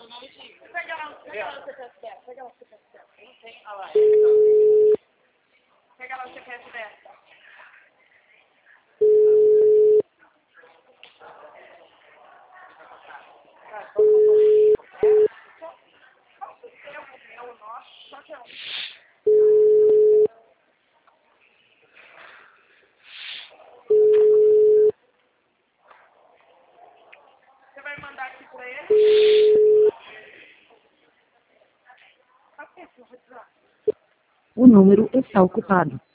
Pega lá o CPF dela. Pega lá o CPF dela. Não tem. Ah lá. Pega lá o CPF dela. Você vai mandar aqui pra ele? O número está ocupado.